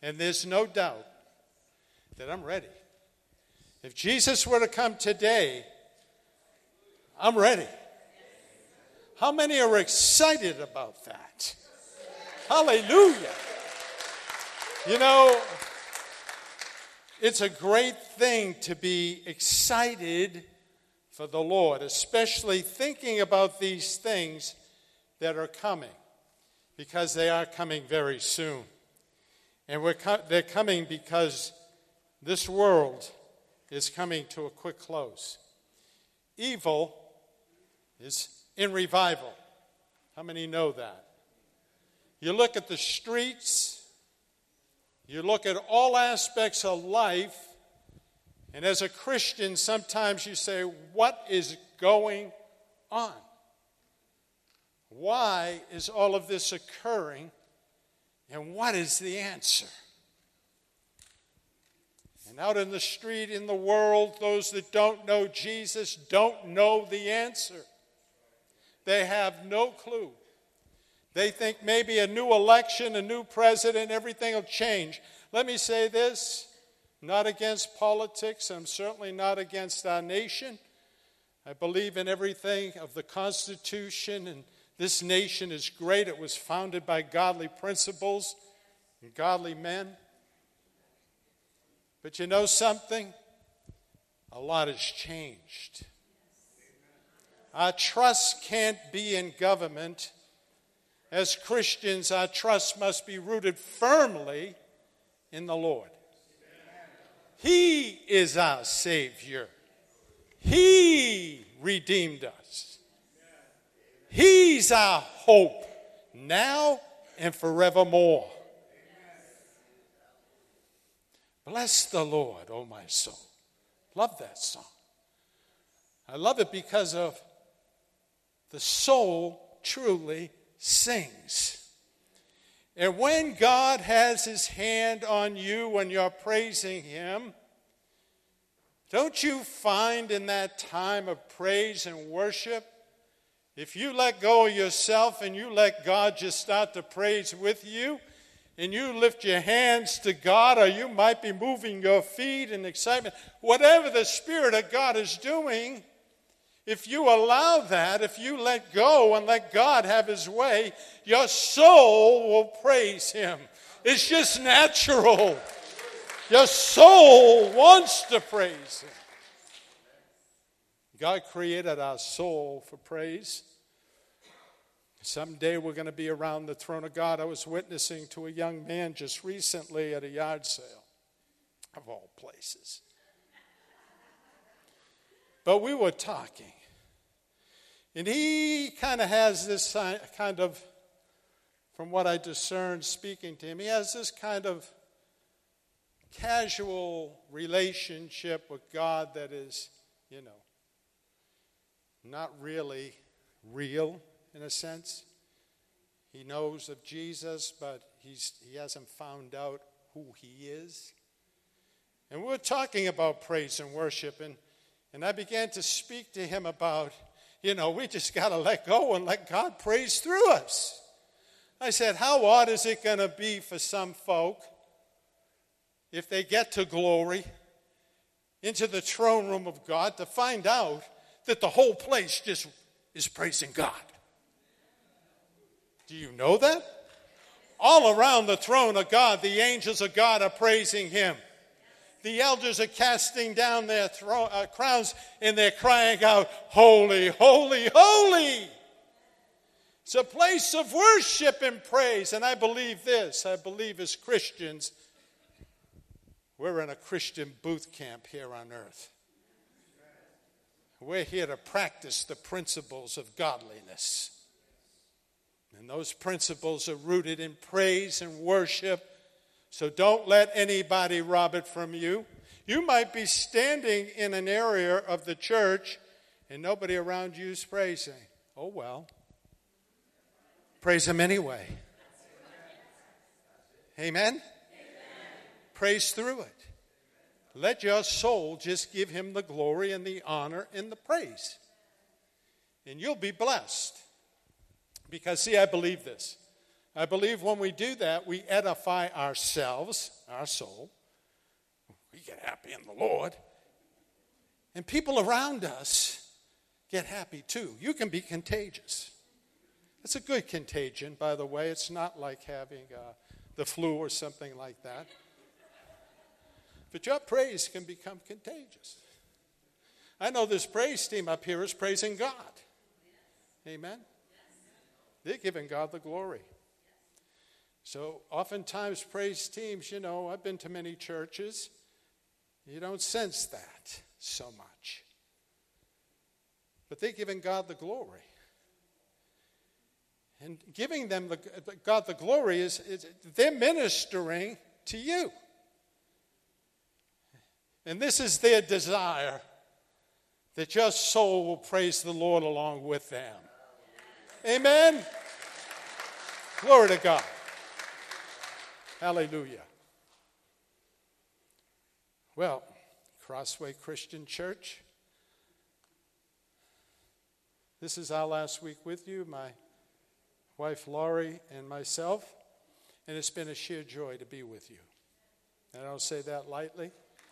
And there's no doubt that I'm ready. If Jesus were to come today, I'm ready. How many are excited about that? Hallelujah. You know, it's a great thing to be excited for the Lord, especially thinking about these things that are coming, because they are coming very soon. And they're coming because this world is coming to a quick close. Evil is in revival. How many know that? You look at the streets, you look at all aspects of life, and as a Christian, sometimes you say, what is going on? Why is all of this occurring? And what is the answer? And out in the street, in the world, those that don't know Jesus don't know the answer. They have no clue. They think maybe a new election, a new president, everything will change. Let me say this, not against politics. I'm certainly not against our nation. I believe in everything of the Constitution, and this nation is great. It was founded by godly principles and godly men. But you know something? A lot has changed. Our trust can't be in government. As Christians, our trust must be rooted firmly in the Lord. He is our Savior. He redeemed us. He's our hope now and forevermore. Bless the Lord, O my soul. Love that song. I love it because of the soul truly sings. And when God has his hand on you when you're praising him, don't you find in that time of praise and worship, if you let go of yourself and you let God just start to praise with you, and you lift your hands to God, or you might be moving your feet in excitement, whatever the Spirit of God is doing, if you allow that, if you let go and let God have his way, your soul will praise him. It's just natural. Your soul wants to praise him. God created our soul for praise. Someday we're going to be around the throne of God. I was witnessing to a young man just recently at a yard sale, of all places. But we were talking. And he kind of has this kind of, from what I discerned speaking to him, he has this kind of casual relationship with God that is, not really real in a sense. He knows of Jesus, but he hasn't found out who he is. And we're talking about praise and worship, and I began to speak to him about, we just got to let go and let God praise through us. I said, how odd is it going to be for some folk if they get to glory, into the throne room of God, to find out that the whole place just is praising God? Do you know that? All around the throne of God, the angels of God are praising him. The elders are casting down their crowns and they're crying out, holy, holy, holy. It's a place of worship and praise. And I believe this. I believe as Christians, we're in a Christian boot camp here on earth. We're here to practice the principles of godliness. And those principles are rooted in praise and worship. So don't let anybody rob it from you. You might be standing in an area of the church and nobody around you is praising. Oh, well. Praise him anyway. Amen? Praise through it. Let your soul just give him the glory and the honor and the praise. And you'll be blessed. Because, see, I believe this. I believe when we do that, we edify ourselves, our soul. We get happy in the Lord. And people around us get happy too. You can be contagious. It's a good contagion, by the way. It's not like having the flu or something like that. But your praise can become contagious. I know this praise team up here is praising God. Amen? They're giving God the glory. So oftentimes praise teams, I've been to many churches. You don't sense that so much. But they're giving God the glory. And giving them God the glory is they're ministering to you. And this is their desire, that your soul will praise the Lord along with them. Amen? Glory to God. Hallelujah. Well, Crossway Christian Church, this is our last week with you, my wife Laurie and myself, and it's been a sheer joy to be with you. And I don't say that lightly.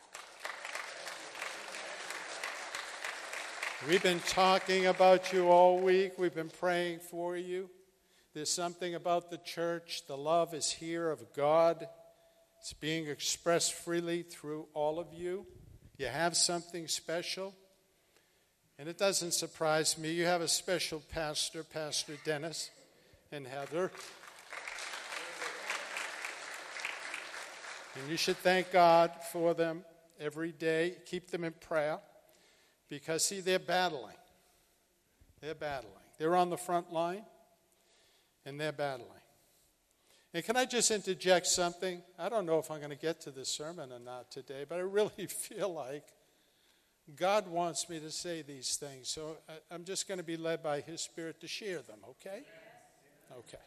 We've been talking about you all week. We've been praying for you. There's something about the church. The love is here of God. It's being expressed freely through all of you. You have something special. And it doesn't surprise me. You have a special pastor, Pastor Dennis and Heather. And you should thank God for them every day. Keep them in prayer. Because, see, they're battling. They're battling. They're on the front line, and they're battling. And can I just interject something? I don't know if I'm going to get to this sermon or not today, but I really feel like God wants me to say these things. So I'm just going to be led by His Spirit to share them, okay? Okay.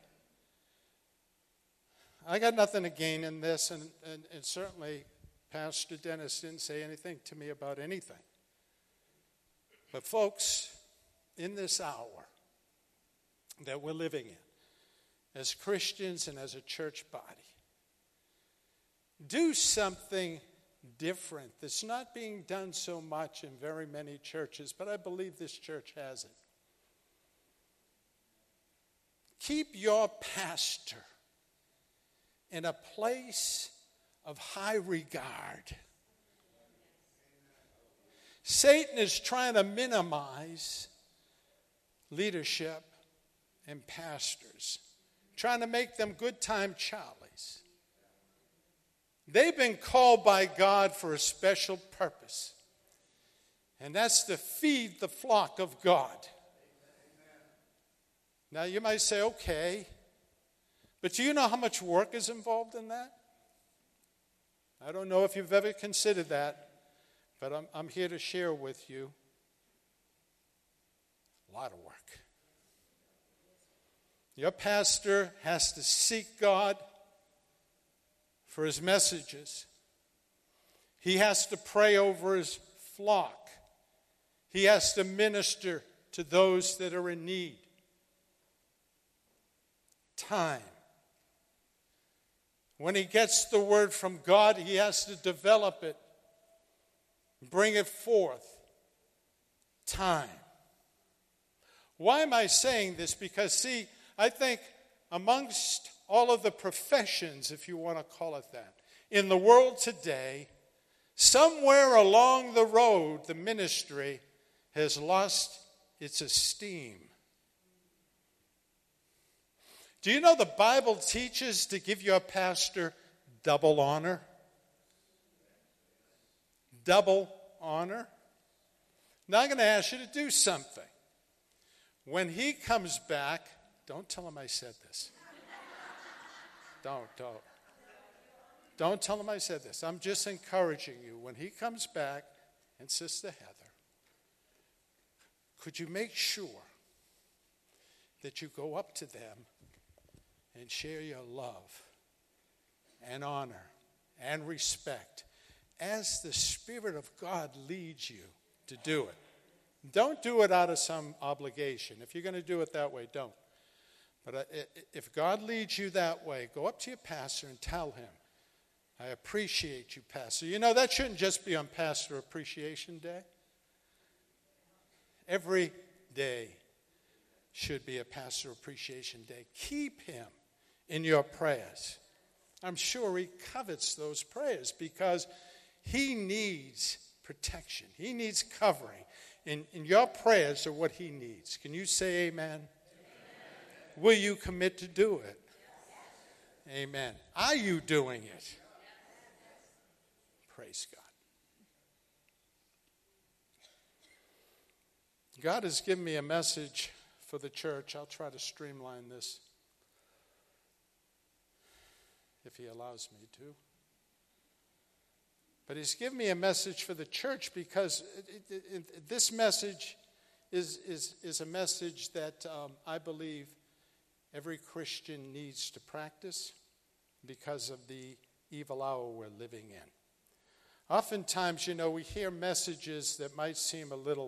I got nothing to gain in this, and certainly Pastor Dennis didn't say anything to me about anything. But folks, in this hour that we're living in, as Christians and as a church body, do something different that's not being done so much in very many churches, but I believe this church has it. Keep your pastor in a place of high regard. Satan is trying to minimize leadership and pastors, trying to make them good time Charlies. They've been called by God for a special purpose, and that's to feed the flock of God. Now you might say, okay, but do you know how much work is involved in that? I don't know if you've ever considered that. But I'm here to share with you a lot of work. Your pastor has to seek God for his messages. He has to pray over his flock. He has to minister to those that are in need. Time. When he gets the word from God, he has to develop it. Bring it forth. Time. Why am I saying this? Because, see, I think amongst all of the professions, if you want to call it that, in the world today, somewhere along the road, the ministry has lost its esteem. Do you know the Bible teaches to give your pastor double honor? Double honor. Now I'm going to ask you to do something. When he comes back, don't tell him I said this. Don't tell him I said this. I'm just encouraging you. When he comes back, and Sister Heather, could you make sure that you go up to them and share your love and honor and respect as the Spirit of God leads you to do it. Don't do it out of some obligation. If you're going to do it that way, don't. But if God leads you that way, go up to your pastor and tell him, I appreciate you, Pastor. You know, that shouldn't just be on Pastor Appreciation Day. Every day should be a Pastor Appreciation Day. Keep him in your prayers. I'm sure he covets those prayers because he needs protection. He needs covering. And your prayers are what he needs. Can you say amen? Amen. Will you commit to do it? Yes. Amen. Are you doing it? Yes. Praise God. God has given me a message for the church. I'll try to streamline this if he allows me to. But he's given me a message for the church because this message is a message that I believe every Christian needs to practice because of the evil hour we're living in. Oftentimes, we hear messages that might seem a little,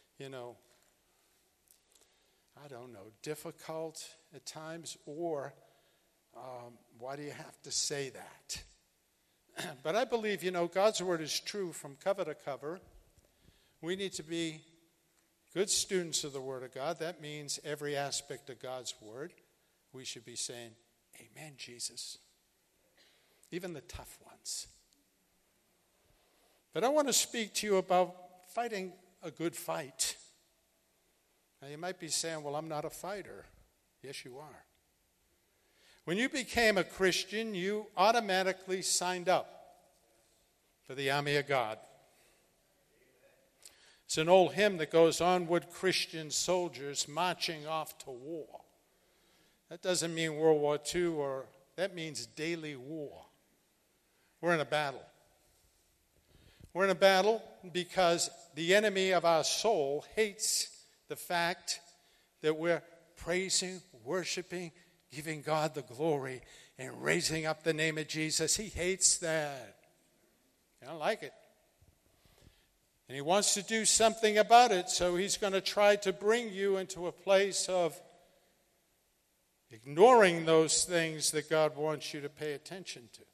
difficult at times, or why do you have to say that? But I believe, God's word is true from cover to cover. We need to be good students of the word of God. That means every aspect of God's word, we should be saying, Amen, Jesus. Even the tough ones. But I want to speak to you about fighting a good fight. Now, you might be saying, well, I'm not a fighter. Yes, you are. When you became a Christian, you automatically signed up for the army of God. It's an old hymn that goes, onward Christian soldiers marching off to war. That doesn't mean World War II, that means daily war. We're in a battle. We're in a battle because the enemy of our soul hates the fact that we're praising, worshiping, giving God the glory, and raising up the name of Jesus. He hates that. I don't like it. And he wants to do something about it, so he's going to try to bring you into a place of ignoring those things that God wants you to pay attention to.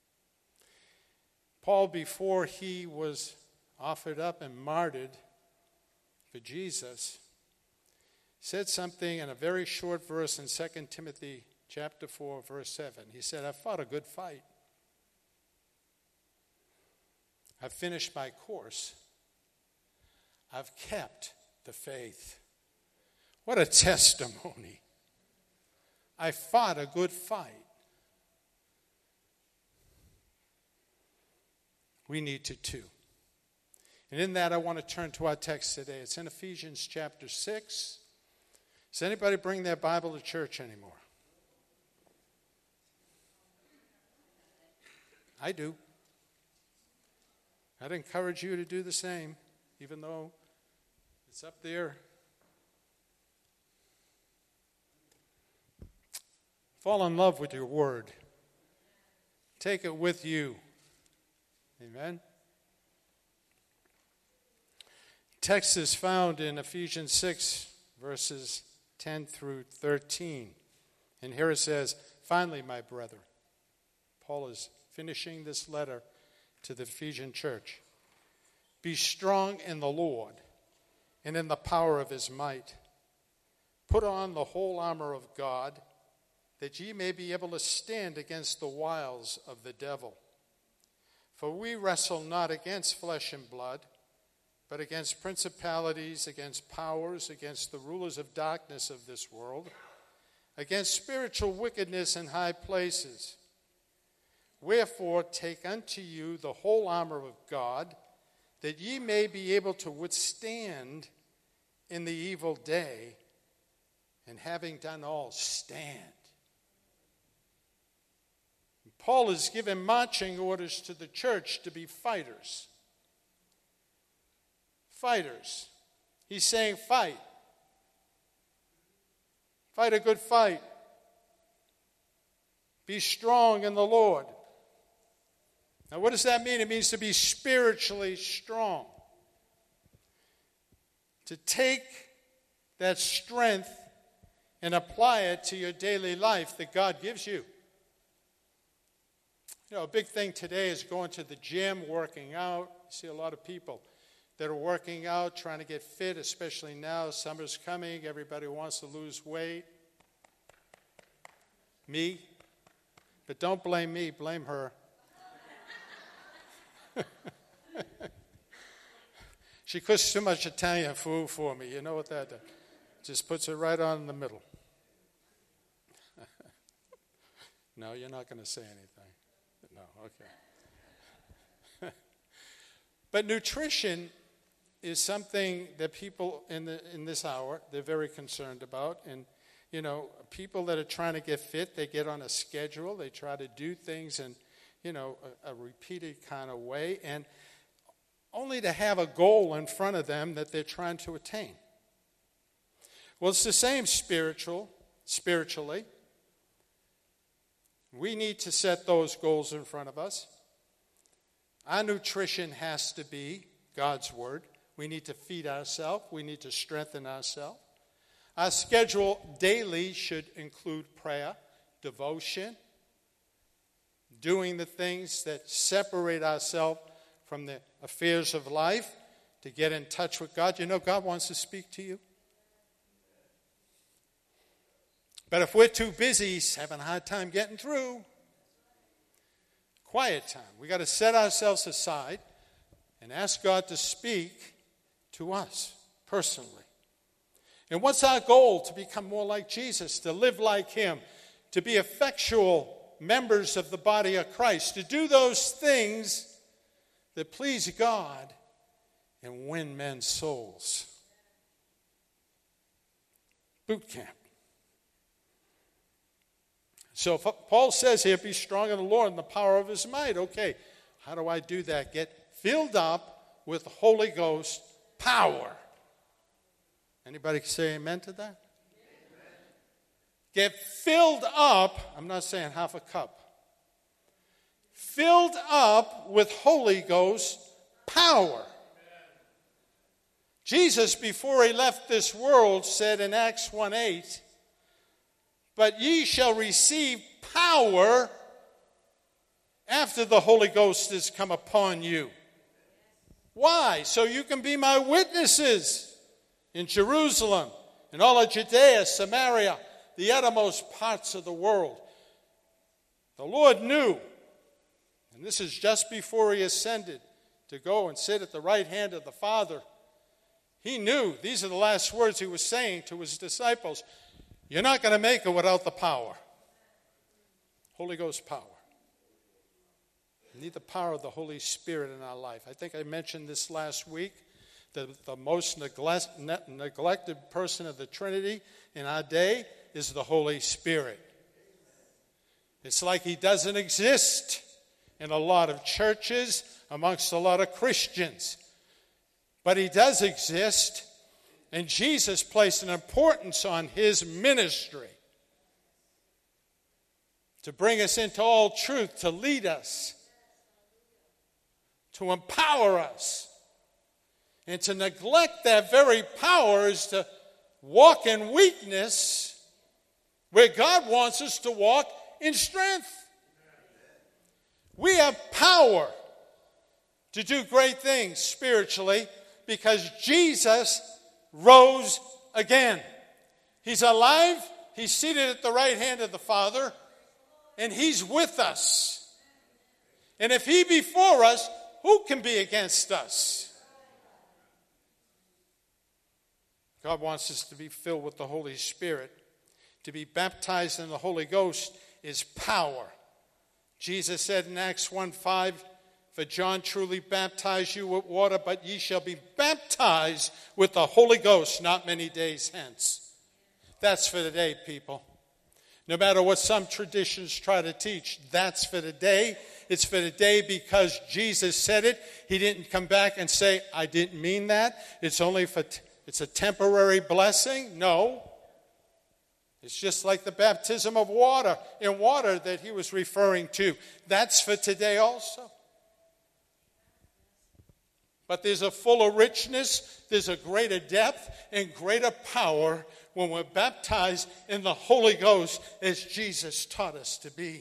Paul, before he was offered up and martyred for Jesus, said something in a very short verse in 2 Timothy chapter 4, verse 7. He said, I've fought a good fight. I've finished my course. I've kept the faith. What a testimony. I fought a good fight. We need to too. And in that, I want to turn to our text today. It's in Ephesians chapter 6. Does anybody bring their Bible to church anymore? I do. I'd encourage you to do the same, even though it's up there. Fall in love with your word. Take it with you. Amen. Text is found in Ephesians 6, verses 10 through 13. And here it says, finally, my brethren, Paul is finishing this letter to the Ephesian church. Be strong in the Lord and in the power of his might. Put on the whole armor of God, that ye may be able to stand against the wiles of the devil. For we wrestle not against flesh and blood, but against principalities, against powers, against the rulers of darkness of this world, against spiritual wickedness in high places. Wherefore take unto you the whole armor of God, that ye may be able to withstand in the evil day, and having done all, stand. Paul is giving marching orders to the church to be fighters. Fighters. He's saying fight. Fight a good fight. Be strong in the Lord. Now, what does that mean? It means to be spiritually strong. To take that strength and apply it to your daily life that God gives you. You know, a big thing today is going to the gym, working out. You see a lot of people that are working out, trying to get fit, especially now. Summer's coming. Everybody wants to lose weight. Me. But don't blame me. Blame her. She cooks too much Italian food for me. You know what that does? Just puts it right on in the middle. No, you're not going to say anything. No, okay. But nutrition is something that people in this hour, they're very concerned about. And, you know, people that are trying to get fit, they get on a schedule. They try to do things in, you know, a repeated kind of way. And only to have a goal in front of them that they're trying to attain. Well, it's the same spiritually. We need to set those goals in front of us. Our nutrition has to be God's Word. We need to feed ourselves. We need to strengthen ourselves. Our schedule daily should include prayer, devotion, doing the things that separate ourselves from the affairs of life to get in touch with God. You know, God wants to speak to you. But if we're too busy, He's having a hard time getting through. Quiet time. We got to set ourselves aside and ask God to speak to us personally. And what's our goal? To become more like Jesus, to live like Him, to be effectual members of the body of Christ, to do those things that please God and win men's souls. Boot camp. So Paul says here, be strong in the Lord and the power of His might. Okay, how do I do that? Get filled up with the Holy Ghost power. Anybody say amen to that? Amen. Get filled up, I'm not saying half a cup. Filled up with Holy Ghost power. Jesus, before He left this world, said in Acts 1:8, but ye shall receive power after the Holy Ghost has come upon you. Why? So you can be my witnesses in Jerusalem, in all of Judea, Samaria, the uttermost parts of the world. The Lord knew, and this is just before He ascended to go and sit at the right hand of the Father. He knew, these are the last words He was saying to His disciples, you're not going to make it without the power. Holy Ghost power. We need the power of the Holy Spirit in our life. I think I mentioned this last week. The most neglected person of the Trinity in our day is the Holy Spirit. It's like He doesn't exist in a lot of churches, amongst a lot of Christians. But He does exist, and Jesus placed an importance on His ministry to bring us into all truth, to lead us, to empower us. And to neglect that very power is to walk in weakness where God wants us to walk in strength. We have power to do great things spiritually because Jesus rose again. He's alive. He's seated at the right hand of the Father. And He's with us. And if He be for us, who can be against us? God wants us to be filled with the Holy Spirit. To be baptized in the Holy Ghost is power. Jesus said in Acts 1:5, for John truly baptized you with water, but ye shall be baptized with the Holy Ghost not many days hence. That's for today, people. No matter what some traditions try to teach, that's for today. It's for today because Jesus said it. He didn't come back and say, I didn't mean that. It's only for it's a temporary blessing. No. It's just like the baptism of water, in water that He was referring to. That's for today also. But there's a fuller richness, there's a greater depth and greater power when we're baptized in the Holy Ghost as Jesus taught us to be.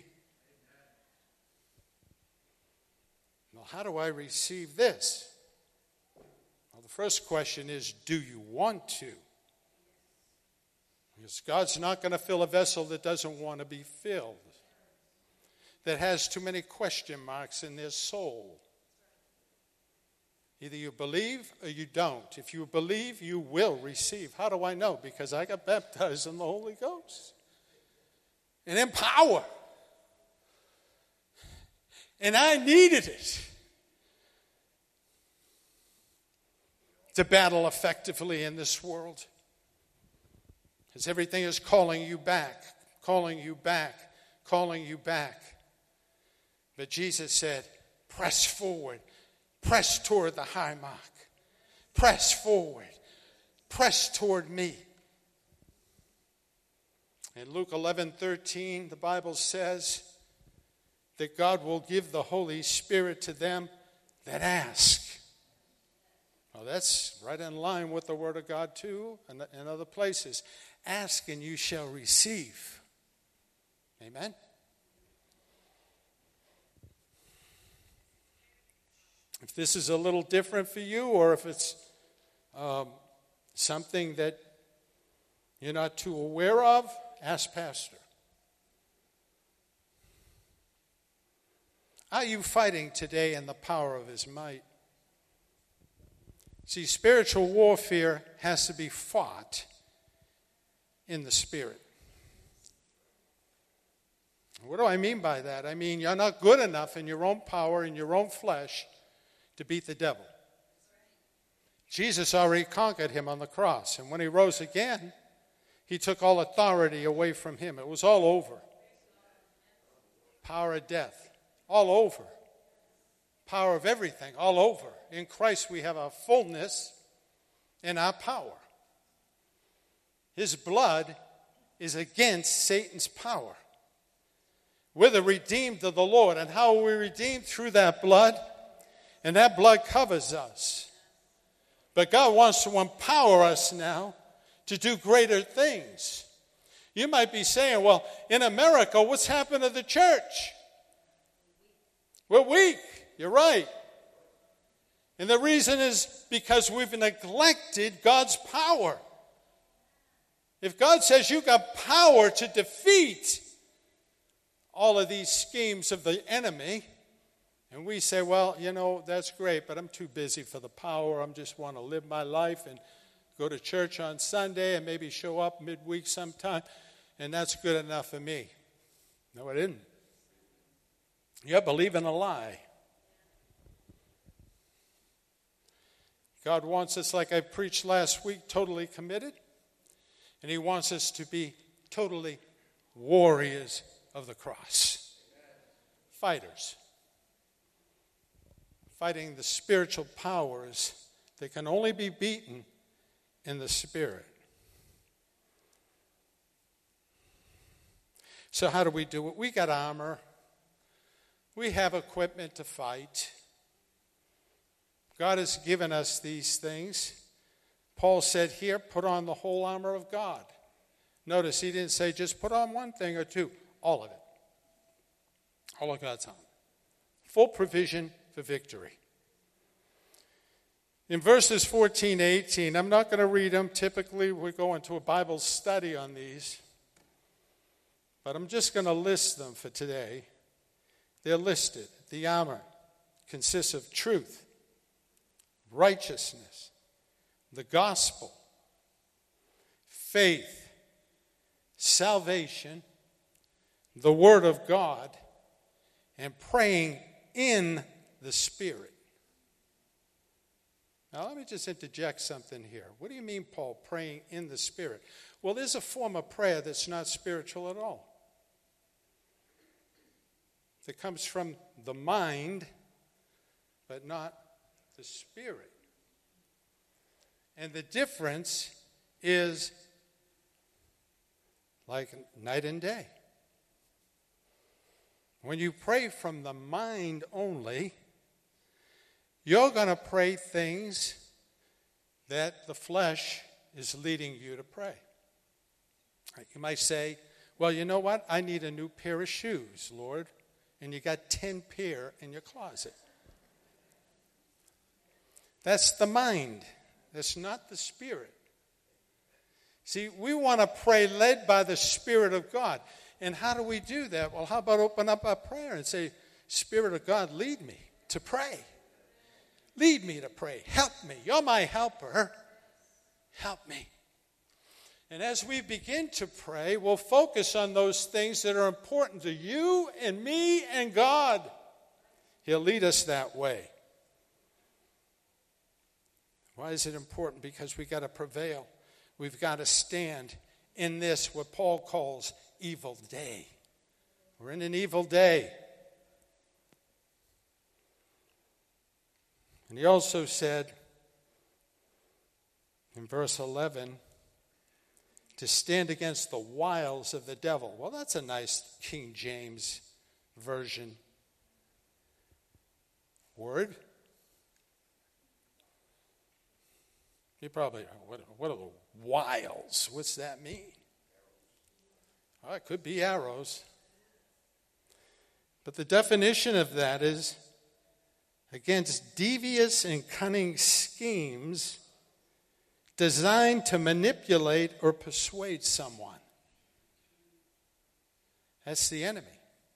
Well, how do I receive this? Well, the first question is, do you want to? Because God's not going to fill a vessel that doesn't want to be filled, that has too many question marks in their soul. Either you believe or you don't. If you believe, you will receive. How do I know? Because I got baptized in the Holy Ghost. And in power. And I needed it to battle effectively in this world. Because everything is calling you back, calling you back, calling you back. But Jesus said, press forward, press toward the high mark, press forward, press toward me. In Luke 11:13, the Bible says that God will give the Holy Spirit to them that ask. Well, that's right in line with the Word of God too, and in other places. Ask and you shall receive. Amen? If this is a little different for you, or if it's something that you're not too aware of, ask Pastor. Are you fighting today in the power of his might? See, spiritual warfare has to be fought in the Spirit. What do I mean by that? I mean, you're not good enough in your own power, in your own flesh, to beat the devil. Jesus already conquered him on the cross. And when he rose again, he took all authority away from him. It was all over. Power of death, all over. Power of everything, all over. In Christ we have our fullness and our power. His blood is against Satan's power. We're the redeemed of the Lord. And how are we redeemed? Through that blood. And that blood covers us. But God wants to empower us now to do greater things. You might be saying, well, in America, what's happened to the church? We're weak. You're right. And the reason is because we've neglected God's power. If God says you've got power to defeat all of these schemes of the enemy, and we say, well, you know, that's great, but I'm too busy for the power. I just want to live my life and go to church on Sunday and maybe show up midweek sometime, and that's good enough for me. No, it isn't. You're believing a lie. God wants us, like I preached last week, totally committed. And he wants us to be totally warriors of the cross. Fighters. Fighting the spiritual powers that can only be beaten in the Spirit. So how do we do it? We got armor. We have equipment to fight. God has given us these things. Paul said here, put on the whole armor of God. Notice he didn't say just put on one thing or two. All of it. All of God's armor. Full provision for victory. In verses 14, 18, I'm not going to read them. Typically, we go into a Bible study on these. But I'm just going to list them for today. They're listed. The armor consists of truth, righteousness, the gospel, faith, salvation, the word of God, and praying in the Spirit. Now, let me just interject something here. What do you mean, Paul, praying in the Spirit? Well, there's a form of prayer that's not spiritual at all. That comes from the mind, but not the Spirit. And the difference is like night and day. When you pray from the mind only, you're going to pray things that the flesh is leading you to pray. You might say, well, you know what? I need a new pair of shoes, Lord. And you got 10 pair in your closet. That's the mind. That's not the Spirit. See, we want to pray led by the Spirit of God. And how do we do that? Well, how about open up our prayer and say, Spirit of God, lead me to pray. Lead me to pray. Help me. You're my helper. Help me. And as we begin to pray, we'll focus on those things that are important to you and me and God. He'll lead us that way. Why is it important? Because we've got to prevail. We've got to stand in this, what Paul calls evil day. We're in an evil day. And he also said in verse 11, to stand against the wiles of the devil. Well, that's a nice King James version word. You probably, what are the wiles? What's that mean? Oh, it could be arrows. But the definition of that is against devious and cunning schemes designed to manipulate or persuade someone. That's the enemy.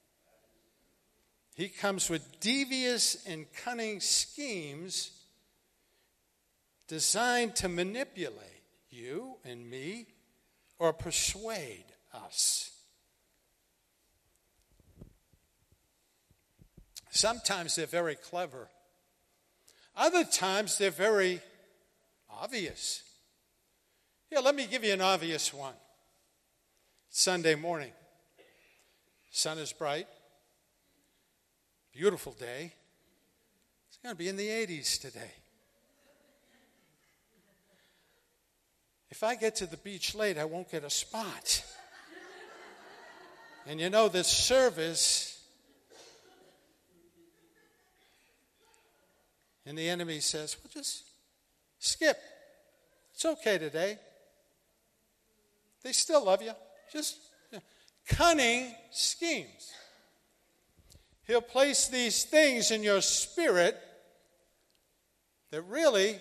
He comes with devious and cunning schemes designed to manipulate you and me or persuade us. Sometimes they're very clever. Other times they're very obvious. Yeah, let me give you an obvious one. Sunday morning. Sun is bright. Beautiful day. It's going to be in the 80s today. If I get to the beach late, I won't get a spot. And you know, this service, and the enemy says, well, just skip. It's okay today. They still love you. Just cunning schemes. He'll place these things in your spirit that really,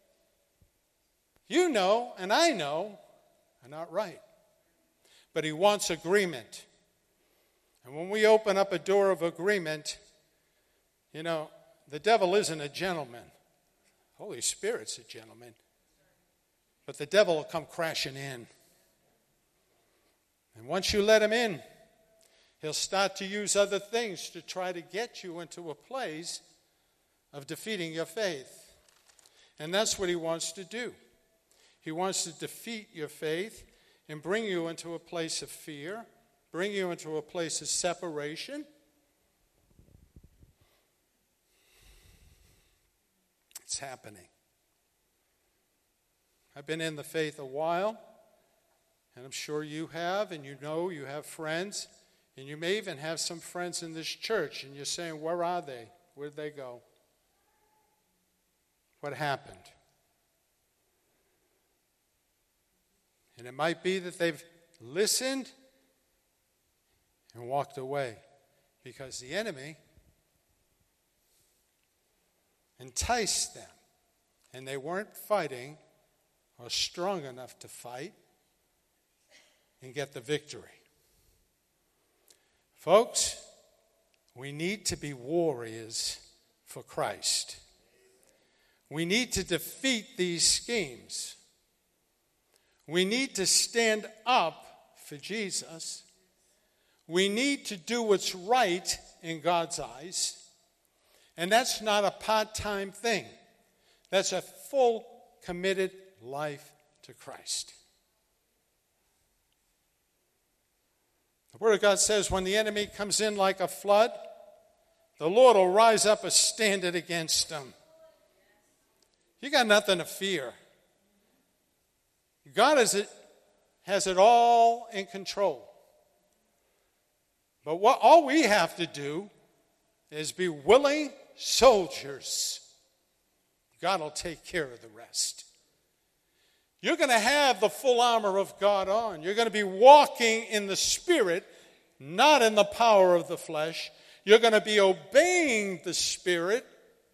you know and I know are not right. But he wants agreement. And when we open up a door of agreement, you know, the devil isn't a gentleman. Holy Spirit's a gentleman. But the devil will come crashing in. And once you let him in, he'll start to use other things to try to get you into a place of defeating your faith. And that's what he wants to do. He wants to defeat your faith and bring you into a place of fear, bring you into a place of separation. It's happening. I've been in the faith a while, and I'm sure you have, and you know you have friends, and you may even have some friends in this church, and you're saying, where are they? Where'd they go? What happened? And it might be that they've listened and walked away because the enemy enticed them, and they weren't fighting or strong enough to fight and get the victory. Folks, we need to be warriors for Christ. We need to defeat these schemes. We need to stand up for Jesus. We need to do what's right in God's eyes. And that's not a part-time thing. That's a full, committed life to Christ. The Word of God says when the enemy comes in like a flood, the Lord will rise up a standard against him. You got nothing to fear. God has it all in control. But all we have to do is be willing soldiers. God will take care of the rest. You're going to have the full armor of God on. You're going to be walking in the Spirit, not in the power of the flesh. You're going to be obeying the Spirit.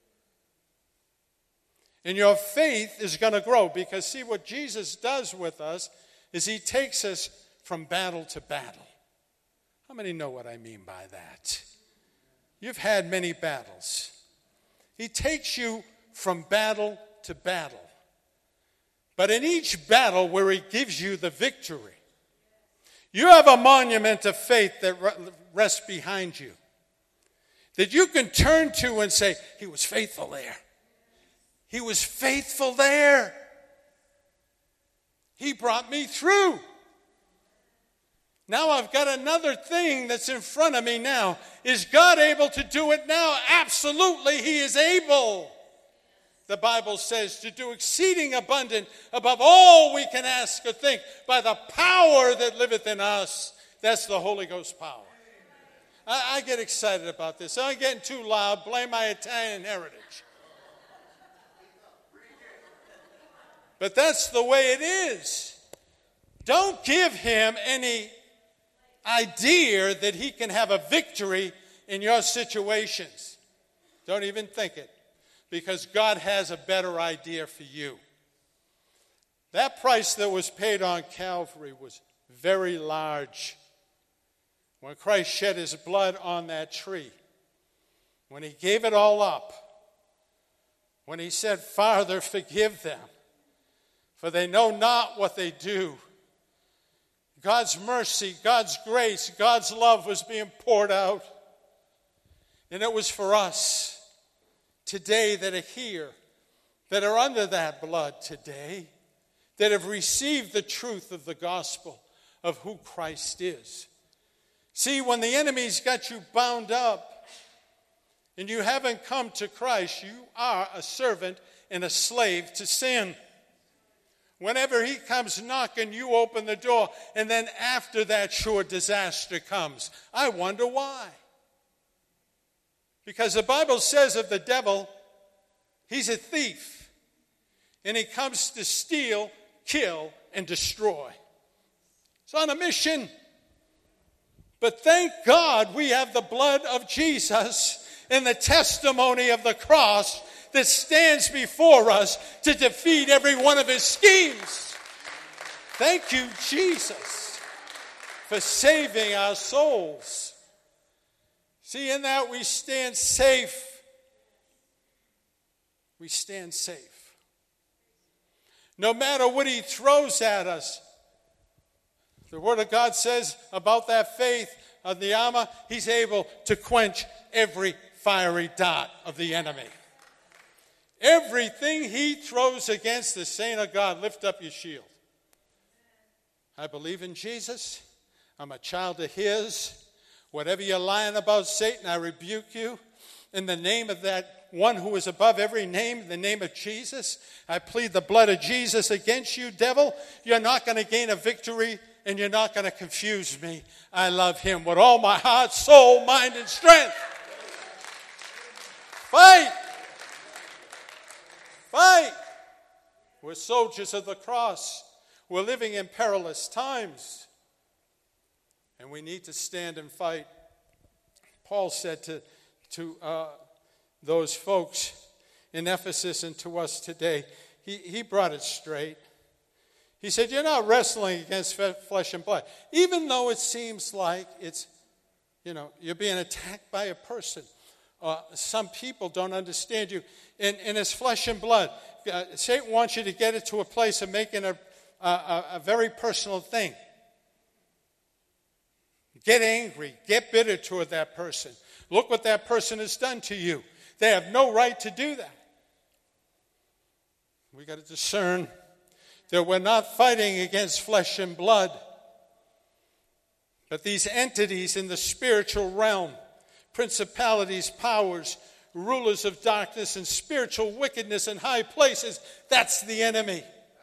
And your faith is going to grow. Because see, what Jesus does with us is he takes us from battle to battle. How many know what I mean by that? You've had many battles. He takes you from battle to battle. But in each battle where he gives you the victory, you have a monument of faith that rests behind you, that you can turn to and say, he was faithful there. He was faithful there. He brought me through. Now I've got another thing that's in front of me now. Is God able to do it now? Absolutely, he is able. The Bible says to do exceeding abundant above all we can ask or think by the power that liveth in us. That's the Holy Ghost power. I get excited about this. I'm getting too loud. Blame my Italian heritage. But that's the way it is. Don't give him any idea that he can have a victory in your situations. Don't even think it. Because God has a better idea for you. That price that was paid on Calvary was very large. When Christ shed his blood on that tree, when he gave it all up, when he said, Father, forgive them, for they know not what they do. God's mercy, God's grace, God's love was being poured out. And it was for us today that are here, that are under that blood today, that have received the truth of the gospel of who Christ is. See, when the enemy's got you bound up and you haven't come to Christ, you are a servant and a slave to sin. Whenever he comes knocking, you open the door, and then after that, sure, disaster comes. I wonder why. Because the Bible says of the devil, he's a thief. And he comes to steal, kill, and destroy. It's on a mission. But thank God we have the blood of Jesus and the testimony of the cross that stands before us to defeat every one of his schemes. Thank you, Jesus, for saving our souls. See, in that we stand safe. We stand safe. No matter what he throws at us, the Word of God says about that faith of the armor, he's able to quench every fiery dart of the enemy. Everything he throws against the saint of God, lift up your shield. I believe in Jesus. I'm a child of his. Whatever you're lying about, Satan, I rebuke you. In the name of that one who is above every name, in the name of Jesus, I plead the blood of Jesus against you, devil. You're not going to gain a victory, and you're not going to confuse me. I love him with all my heart, soul, mind, and strength. Fight! Fight! We're soldiers of the cross. We're living in perilous times. And we need to stand and fight. Paul said to those folks in Ephesus and to us today, he brought it straight. He said, you're not wrestling against flesh and blood. Even though it seems like it's, you're being attacked by a person. Some people don't understand you. And it's flesh and blood. Satan wants you to get it to a place of making a very personal thing. Get angry. Get bitter toward that person. Look what that person has done to you. They have no right to do that. We got to discern that we're not fighting against flesh and blood, but these entities in the spiritual realm, principalities, powers, rulers of darkness, and spiritual wickedness in high places, that's the enemy.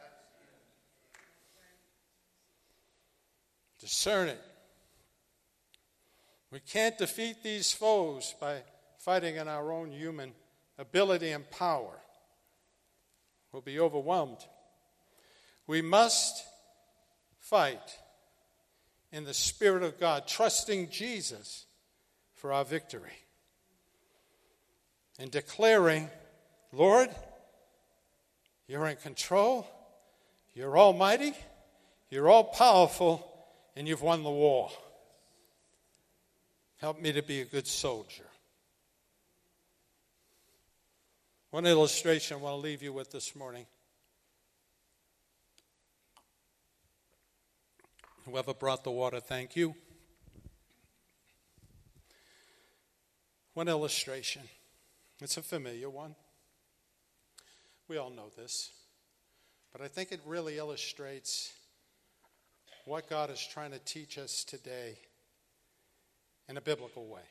Discern it. We can't defeat these foes by fighting in our own human ability and power. We'll be overwhelmed. We must fight in the Spirit of God, trusting Jesus for our victory. And declaring, Lord, you're in control, you're almighty, you're all-powerful, and you've won the war. Help me to be a good soldier. One illustration I want to leave you with this morning. Whoever brought the water, thank you. One illustration. It's a familiar one. We all know this. But I think it really illustrates what God is trying to teach us today in a biblical way.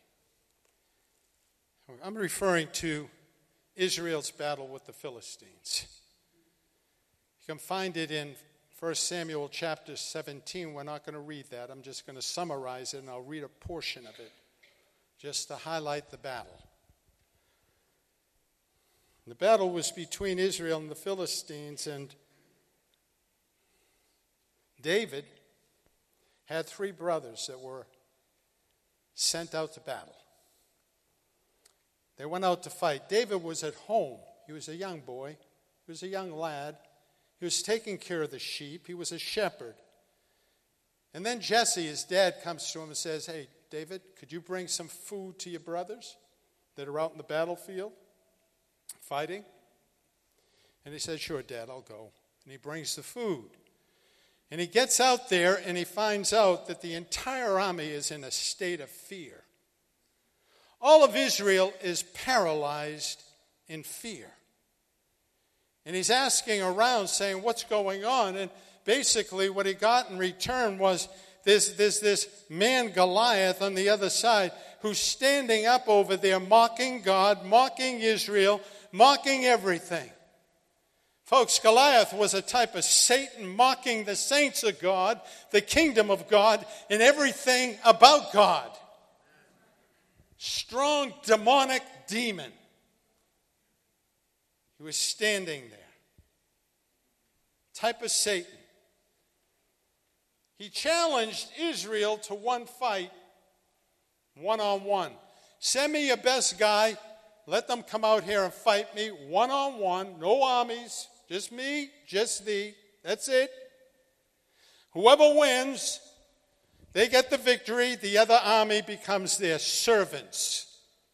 I'm referring to Israel's battle with the Philistines. You can find it in 1 Samuel chapter 17. We're not going to read that. I'm just going to summarize it, and I'll read a portion of it just to highlight the battle. The battle was between Israel and the Philistines, and David had 3 brothers that were sent out to battle. They went out to fight. David was at home. He was a young boy. He was a young lad. He was taking care of the sheep. He was a shepherd. And then Jesse, his dad, comes to him and says, hey, David, could you bring some food to your brothers that are out in the battlefield fighting? And he said, sure, Dad, I'll go. And he brings the food. And he gets out there and he finds out that the entire army is in a state of fear. All of Israel is paralyzed in fear. And he's asking around, saying, what's going on? And basically what he got in return was this man Goliath on the other side who's standing up over there mocking God, mocking Israel, mocking everything. Folks, Goliath was a type of Satan mocking the saints of God, the kingdom of God, and everything about God. Strong demonic demon. He was standing there. Type of Satan. He challenged Israel to one fight, one-on-one. Send me your best guy. Let them come out here and fight me one-on-one. No armies. Just me, just thee. That's it. Whoever wins, they get the victory. The other army becomes their servants.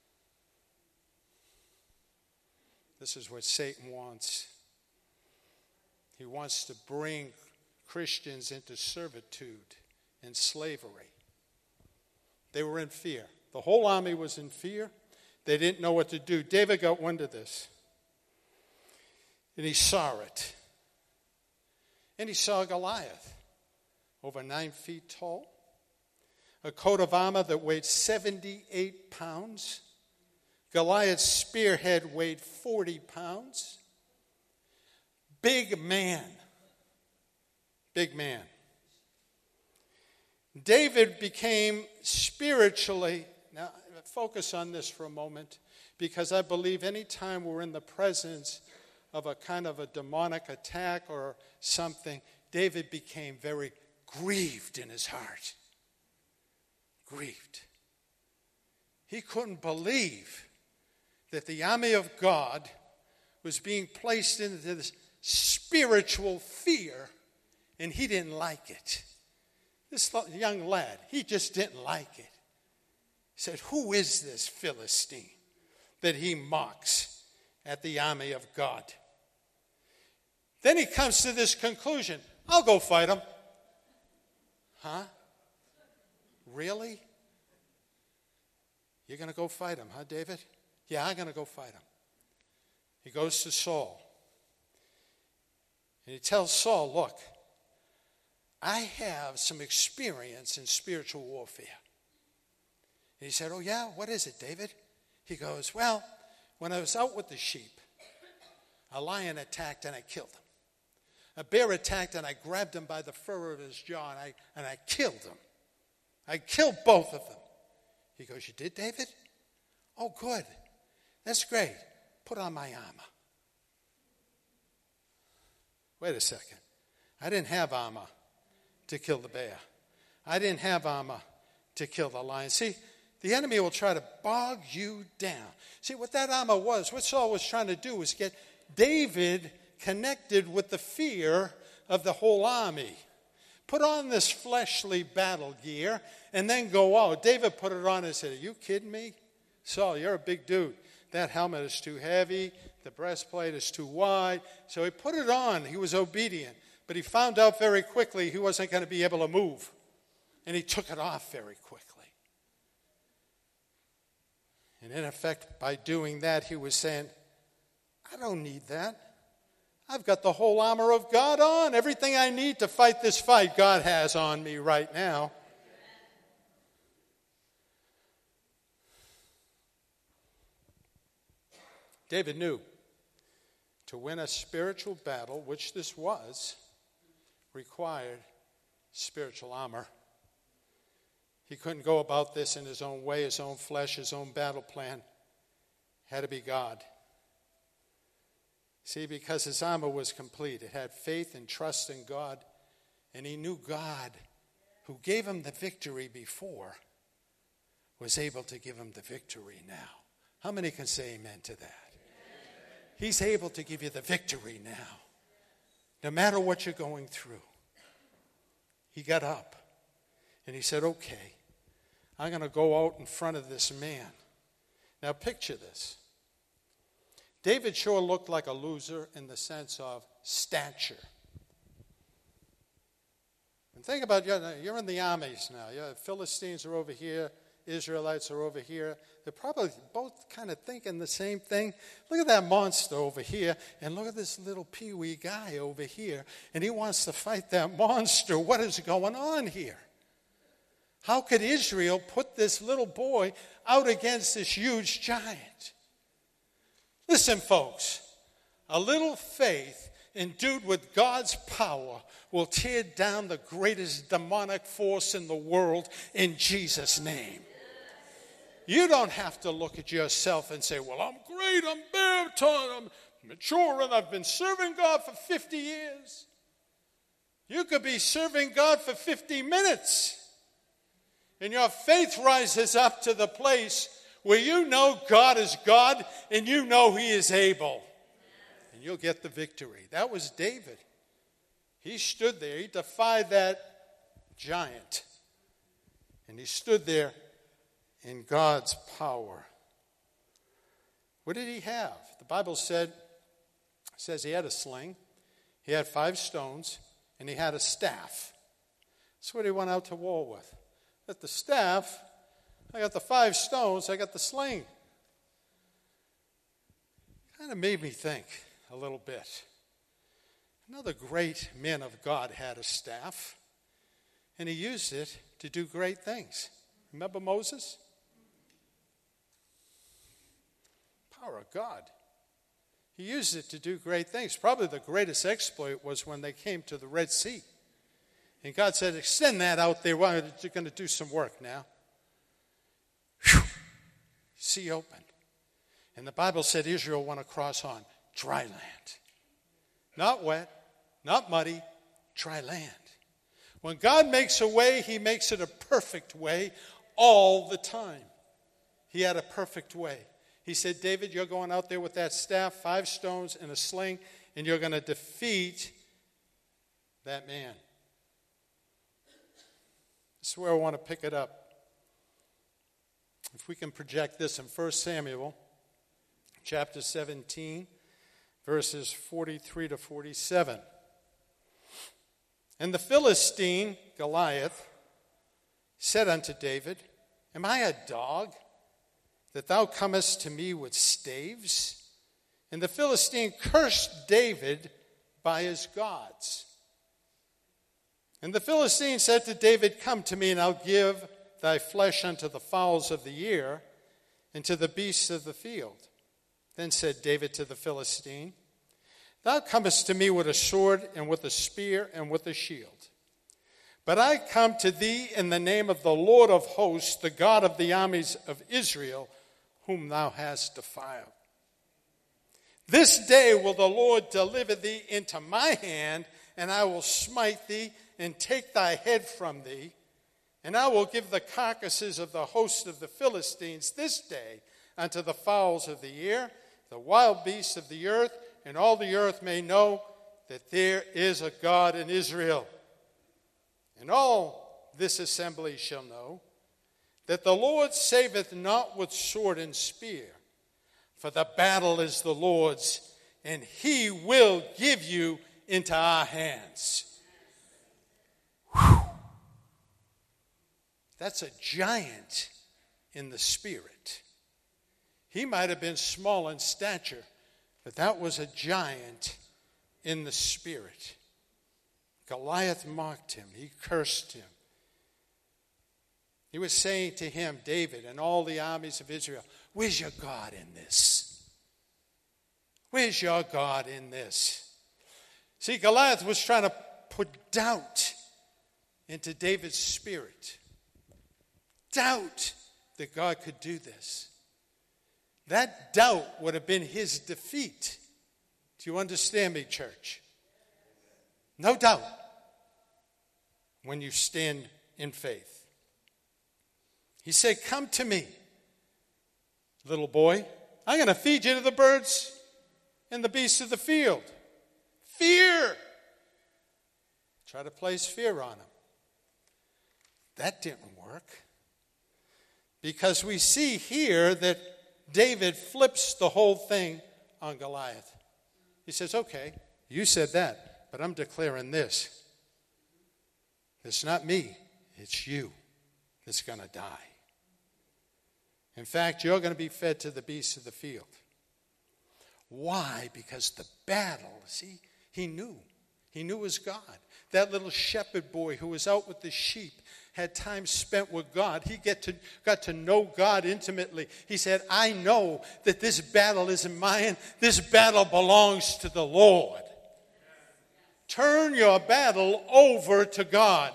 This is what Satan wants. He wants to bring Christians into servitude and slavery. They were in fear. The whole army was in fear. They didn't know what to do. David got wind of this. And he saw it. And he saw Goliath, over 9 feet tall, a coat of armor that weighed 78 pounds. Goliath's spearhead weighed 40 pounds. Big man. Big man. David became spiritually, now focus on this for a moment, because I believe anytime we're in the presence of a kind of a demonic attack or something, David became very grieved in his heart. Grieved. He couldn't believe that the army of God was being placed into this spiritual fear, and he didn't like it. This young lad, he just didn't like it. He said, who is this Philistine that he mocks at the army of God? Then he comes to this conclusion. I'll go fight him. Huh? Really? You're going to go fight him, huh, David? Yeah, I'm going to go fight him. He goes to Saul. And he tells Saul, look, I have some experience in spiritual warfare. And he said, oh yeah, what is it, David? He goes, well, when I was out with the sheep, a lion attacked and I killed him. A bear attacked and I grabbed him by the fur of his jaw and I killed him. I killed both of them. He goes, you did, David? Oh, good. That's great. Put on my armor. Wait a second. I didn't have armor to kill the bear. I didn't have armor to kill the lion. See, the enemy will try to bog you down. See, what that armor was, what Saul was trying to do was get David connected with the fear of the whole army. Put on this fleshly battle gear and then go out. David put it on and said, are you kidding me? Saul, you're a big dude. That helmet is too heavy. The breastplate is too wide. So he put it on. He was obedient. But he found out very quickly he wasn't going to be able to move. And he took it off very quickly. And in effect, by doing that, he was saying, I don't need that. I've got the whole armor of God on. Everything I need to fight this fight, God has on me right now. David knew to win a spiritual battle, which this was, required spiritual armor. He couldn't go about this in his own way, his own flesh, his own battle plan. It had to be God. See, because his armor was complete. It had faith and trust in God. And he knew God, who gave him the victory before, was able to give him the victory now. How many can say amen to that? He's able to give you the victory now. No matter what you're going through. He got up and he said, okay, I'm going to go out in front of this man. Now picture this. David sure looked like a loser in the sense of stature. And think about, you're in the armies now. Philistines are over here. Israelites are over here. They're probably both kind of thinking the same thing. Look at that monster over here, and look at this little peewee guy over here, and he wants to fight that monster. What is going on here? How could Israel put this little boy out against this huge giant? Listen, folks, a little faith endued with God's power will tear down the greatest demonic force in the world in Jesus' name. You don't have to look at yourself and say, well, I'm great, I'm baptized, I'm mature, and I've been serving God for 50 years. You could be serving God for 50 minutes. And your faith rises up to the place where you know God is God and you know He is able. And you'll get the victory. That was David. He stood there. He defied that giant. And he stood there in God's power. What did he have? The Bible says he had a sling, he had 5 stones, and he had a staff. That's what he went out to war with. Got the staff, I got the 5 stones, I got the sling. Kind of made me think a little bit. Another great man of God had a staff, and he used it to do great things. Remember Moses? Power of God. He used it to do great things. Probably the greatest exploit was when they came to the Red Sea. And God said, extend that out there. Well, you're going to do some work now. Whew. Sea opened. And the Bible said Israel went across on dry land. Not wet, not muddy, dry land. When God makes a way, He makes it a perfect way all the time. He had a perfect way. He said, David, you're going out there with that staff, 5 stones and a sling, and you're going to defeat that man. This is where I want to pick it up. If we can project this in 1 Samuel chapter 17, verses 43 to 47. And the Philistine, Goliath, said unto David, am I a dog, that thou comest to me with staves? And the Philistine cursed David by his gods. And the Philistine said to David, come to me, and I'll give thy flesh unto the fowls of the air, and to the beasts of the field. Then said David to the Philistine, thou comest to me with a sword, and with a spear, and with a shield. But I come to thee in the name of the Lord of hosts, the God of the armies of Israel, whom thou hast defiled. This day will the Lord deliver thee into my hand, and I will smite thee, and take thy head from thee. And I will give the carcasses of the host of the Philistines this day unto the fowls of the air, the wild beasts of the earth, and all the earth may know that there is a God in Israel. And all this assembly shall know that the Lord saveth not with sword and spear, for the battle is the Lord's, and he will give you into our hands. Whew. That's a giant in the spirit. He might have been small in stature, but that was a giant in the spirit. Goliath mocked him. He cursed him. He was saying to him, David, and all the armies of Israel, where's your God in this? Where's your God in this? See, Goliath was trying to put doubt into David's spirit. Doubt that God could do this. That doubt would have been his defeat. Do you understand me, church? No doubt when you stand in faith. He said, come to me, little boy. I'm going to feed you to the birds and the beasts of the field. Fear. Try to place fear on him. That didn't work. Because we see here that David flips the whole thing on Goliath. He says, okay, you said that, but I'm declaring this. It's not me, it's you that's going to die. In fact, you're going to be fed to the beasts of the field. Why? Because the battle, see, he knew his God. That little shepherd boy who was out with the sheep had time spent with God. He got to know God intimately. He said, I know that this battle isn't mine. This battle belongs to the Lord. Turn your battle over to God.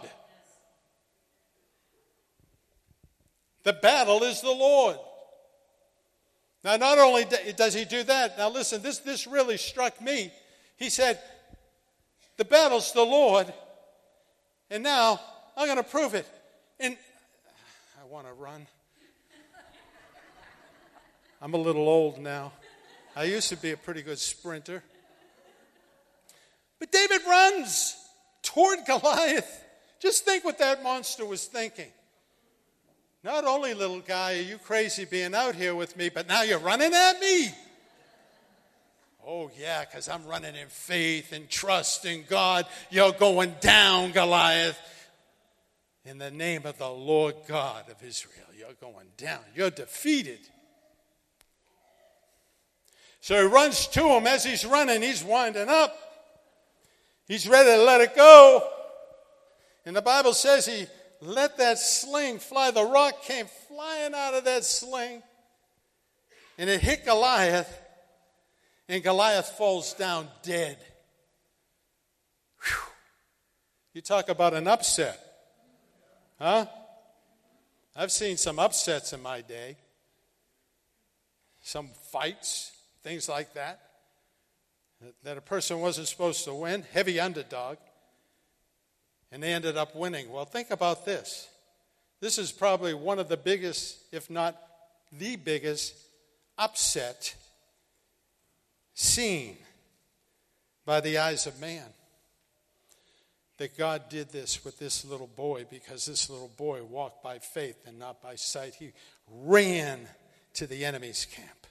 The battle is the Lord. Now, not only does he do that, now listen, this really struck me. He said, the battle's the Lord, and now I'm going to prove it. And I want to run. I'm a little old now. I used to be a pretty good sprinter. But David runs toward Goliath. Just think what that monster was thinking. Not only, little guy, are you crazy being out here with me, but now you're running at me? Oh, yeah, because I'm running in faith and trust in God. You're going down, Goliath. In the name of the Lord God of Israel, you're going down. You're defeated. So he runs to him. As he's running, he's winding up. He's ready to let it go. And the Bible says he let that sling fly. The rock came flying out of that sling. And it hit Goliath. And Goliath falls down dead. Whew. You talk about an upset. Huh? I've seen some upsets in my day. Some fights, things like that. That a person wasn't supposed to win. Heavy underdog. And they ended up winning. Well, think about this. This is probably one of the biggest, if not the biggest, upset seen by the eyes of man. That God did this with this little boy because this little boy walked by faith and not by sight. He ran to the enemy's camp.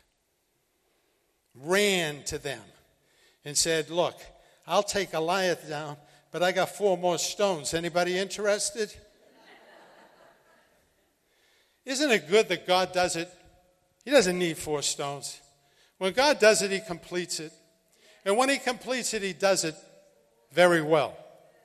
Ran to them and said, look, I'll take Goliath down, but I got 4 more stones. Anybody interested? Isn't it good that God does it? He doesn't need 4 stones. When God does it, he completes it. And when he completes it, he does it very well.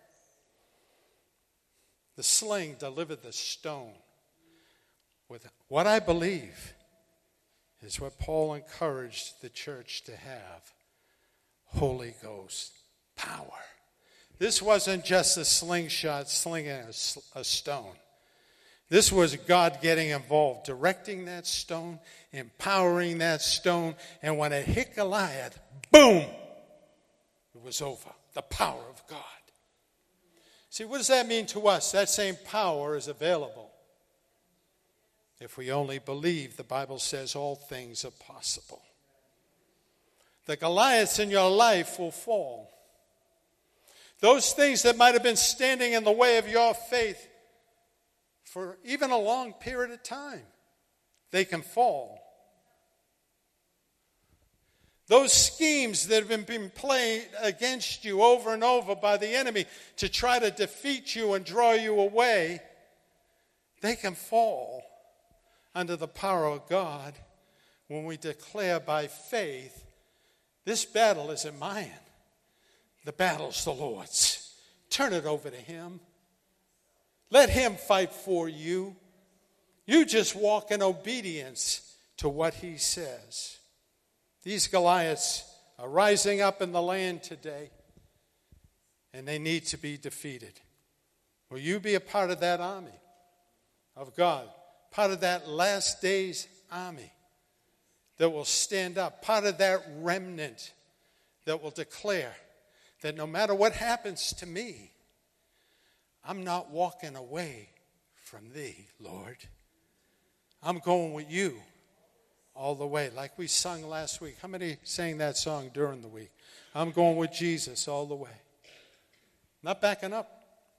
The sling delivered the stone with what I believe is what Paul encouraged the church to have. Holy Ghost power. This wasn't just a slingshot slinging a stone. This was God getting involved, directing that stone, empowering that stone, and when it hit Goliath, boom, it was over. the power of God. See, what does that mean to us? That same power is available. If we only believe, the Bible says all things are possible. The Goliaths in your life will fall. Those things that might have been standing in the way of your faith for even a long period of time, they can fall. Those schemes that have been played against you over and over by the enemy to try to defeat you and draw you away, they can fall under the power of God when we declare by faith, this battle isn't mine. The battle's the Lord's. Turn it over to Him. Let Him fight for you. You just walk in obedience to what He says. These Goliaths are rising up in the land today, and they need to be defeated. Will you be a part of that army of God? Part of that last days army that will stand up? Part of that remnant that will declare that no matter what happens to me, I'm not walking away from Thee, Lord. I'm going with You all the way, like we sung last week. How many sang that song during the week? I'm going with Jesus all the way. Not backing up.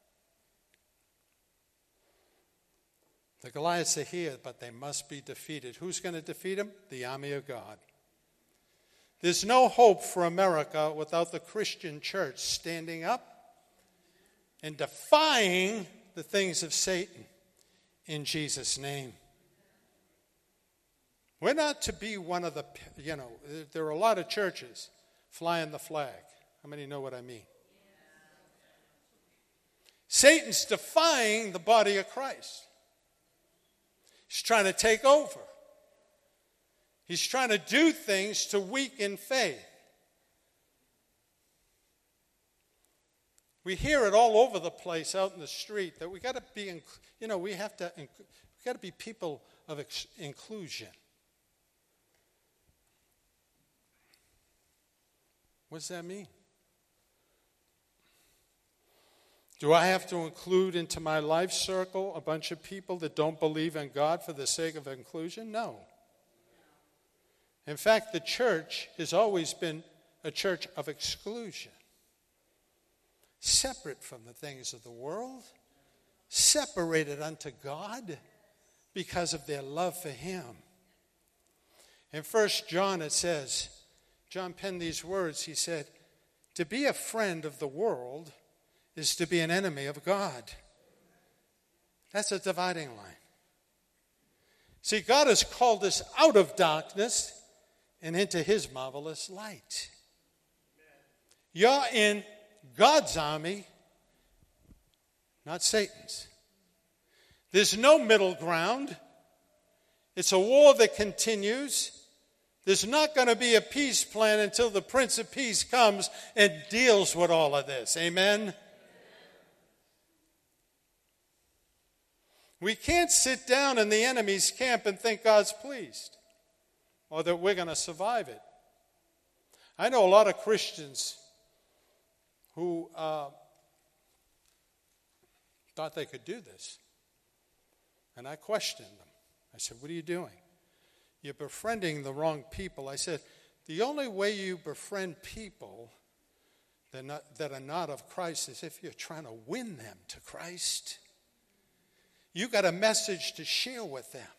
The Goliaths are here, but they must be defeated. Who's going to defeat them? The army of God. There's no hope for America without the Christian church standing up and defying the things of Satan in Jesus' name. We're not to be one of the, there are a lot of churches flying the flag. How many know what I mean? Satan's defying the body of Christ. He's trying to take over. He's trying to do things to weaken faith. We hear it all over the place out in the street that we got to be, we got to be people of inclusion. What does that mean? Do I have to include into my life circle a bunch of people that don't believe in God for the sake of inclusion? No. In fact, the church has always been a church of exclusion. Separate from the things of the world. Separated unto God because of their love for Him. In 1 John it says, John penned these words, he said, to be a friend of the world is to be an enemy of God. That's a dividing line. See, God has called us out of darkness and into His marvelous light. You're in God's army, not Satan's. There's no middle ground. It's a war that continues. There's not going to be a peace plan until the Prince of Peace comes and deals with all of this. Amen? We can't sit down in the enemy's camp and think God's pleased or that we're going to survive it. I know a lot of Christians who thought they could do this. And I questioned them. I said, what are you doing? You're befriending the wrong people. I said, the only way you befriend people that are not of Christ is if you're trying to win them to Christ. You got a message to share with them.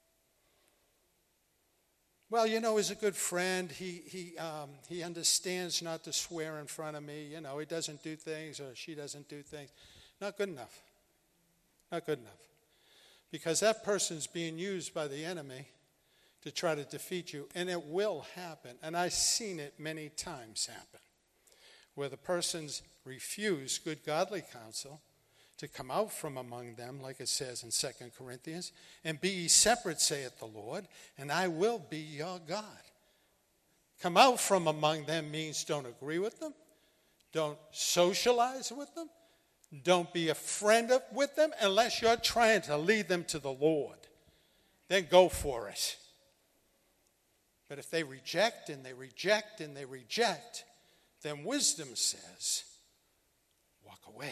Well, he's a good friend. He understands not to swear in front of me. He doesn't do things or she doesn't do things. Not good enough. Not good enough. Because that person's being used by the enemy to try to defeat you. And it will happen. And I've seen it many times happen. Where the persons refuse good godly counsel to come out from among them, like it says in 2 Corinthians, and be ye separate, saith the Lord, and I will be your God. Come out from among them means don't agree with them, don't socialize with them, don't be a friend with them unless you're trying to lead them to the Lord. Then go for it. But if they reject and they reject and they reject, then wisdom says, walk away.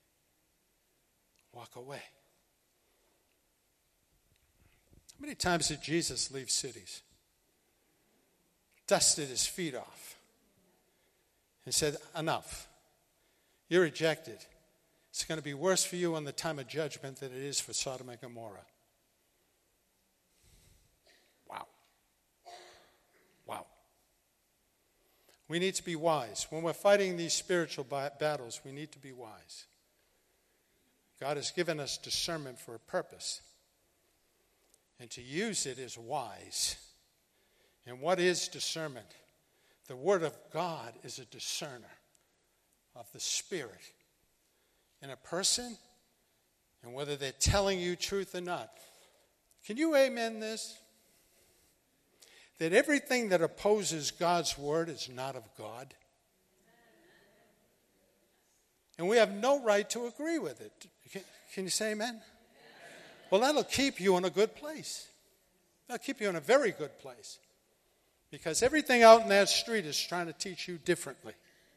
Walk away. How many times did Jesus leave cities? Dusted his feet off and said, enough. You're rejected. It's going to be worse for you on the time of judgment than it is for Sodom and Gomorrah. Wow. Wow. We need to be wise. When we're fighting these spiritual battles, we need to be wise. God has given us discernment for a purpose. And to use it is wise. And what is discernment? The Word of God is a discerner of the Spirit in a person, and whether they're telling you truth or not. Can you amen this? That everything that opposes God's Word is not of God. And we have no right to agree with it. Can you say amen? Well, that'll keep you in a good place. That'll keep you in a very good place. Because everything out in that street is trying to teach you differently.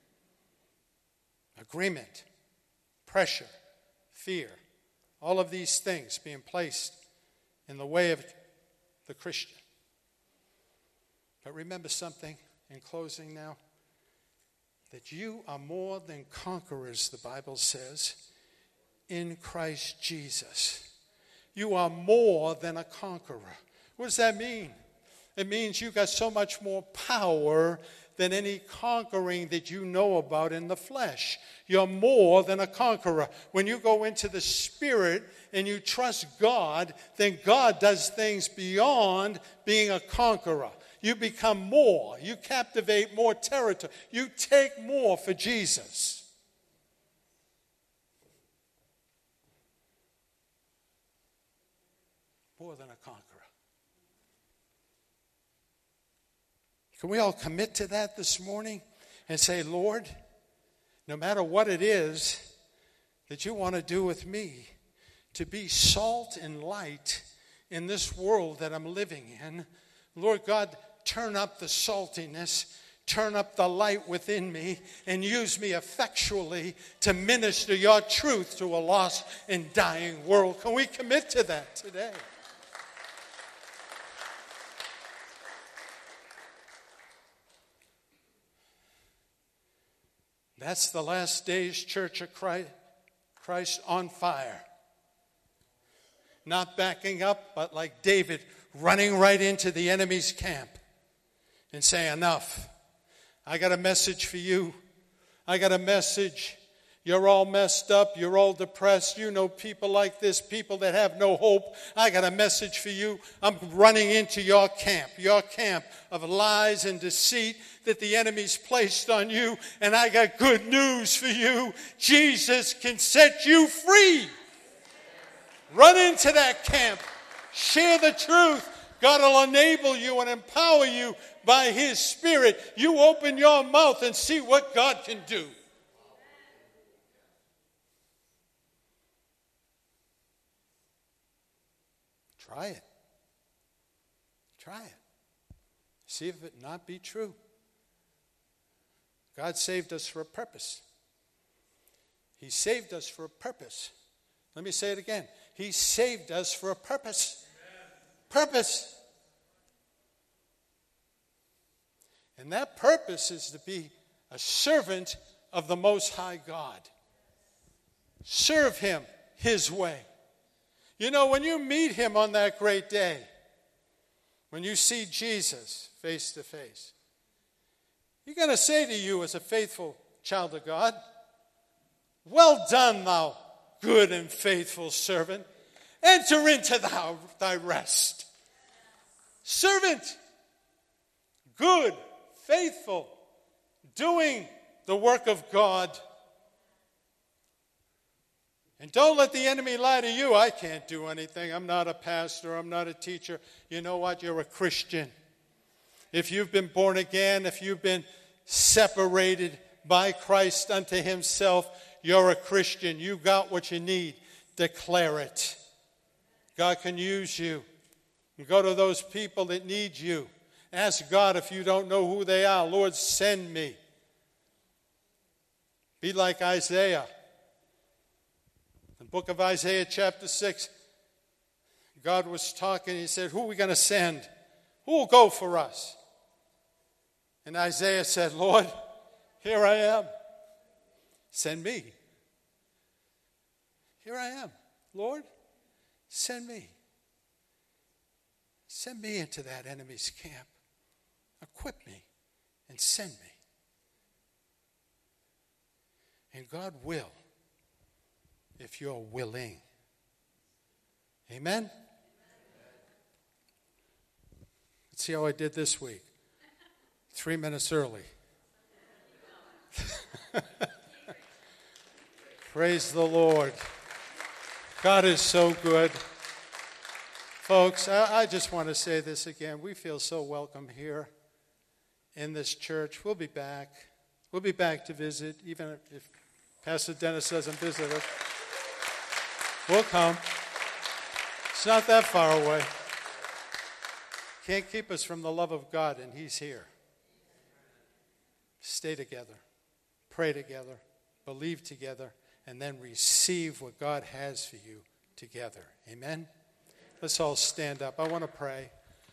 Agreement, pressure, fear, all of these things being placed in the way of the Christian. But remember something in closing now, that you are more than conquerors, the Bible says, in Christ Jesus. You are more than a conqueror. What does that mean? It means you got so much more power than any conquering that you know about in the flesh. You're more than a conqueror. When you go into the Spirit and you trust God, then God does things beyond being a conqueror. You become more. You captivate more territory. You take more for Jesus. More than a conqueror. Can we all commit to that this morning and say, Lord, no matter what it is that you want to do with me, to be salt and light in this world that I'm living in, Lord God, turn up the saltiness, turn up the light within me, and use me effectually to minister your truth to a lost and dying world. Can we commit to that today? That's the last days Church of Christ on fire. Not backing up, but like David, running right into the enemy's camp and saying, enough. I got a message for you. I got a message. You're all messed up. You're all depressed. You know people like this, people that have no hope. I got a message for you. I'm running into your camp of lies and deceit that the enemy's placed on you. And I got good news for you. Jesus can set you free. Run into that camp. Share the truth. God will enable you and empower you by His Spirit. You open your mouth and see what God can do. Try it. Try it. See if it not be true. God saved us for a purpose. He saved us for a purpose. Let me say it again. He saved us for a purpose. Amen. Purpose. And that purpose is to be a servant of the Most High God. Serve Him His way. You know, when you meet Him on that great day, when you see Jesus face to face, He's going to say to you as a faithful child of God, well done, thou good and faithful servant. Enter into thy rest. Servant, good, faithful, doing the work of God. And don't let the enemy lie to you. I can't do anything. I'm not a pastor. I'm not a teacher. You know what? You're a Christian. If you've been born again, if you've been separated by Christ unto Himself, you're a Christian. You got what you need. Declare it. God can use you. Go to those people that need you. Ask God if you don't know who they are. Lord, send me. Be like Isaiah. The book of Isaiah chapter 6, God was talking. He said, who are we going to send? Who will go for us? And Isaiah said, Lord, here I am. Send me. Here I am. Lord, send me. Send me into that enemy's camp. Equip me and send me. And God will, if you're willing. Amen? Let's see how I did this week. 3 minutes early. Praise the Lord. God is so good. Folks, I just want to say this again. We feel so welcome here in this church. We'll be back. We'll be back to visit, even if Pastor Dennis doesn't visit us. We'll come. It's not that far away. Can't keep us from the love of God, and He's here. Stay together. Pray together. Believe together. And then receive what God has for you together. Amen? Let's all stand up. I want to pray.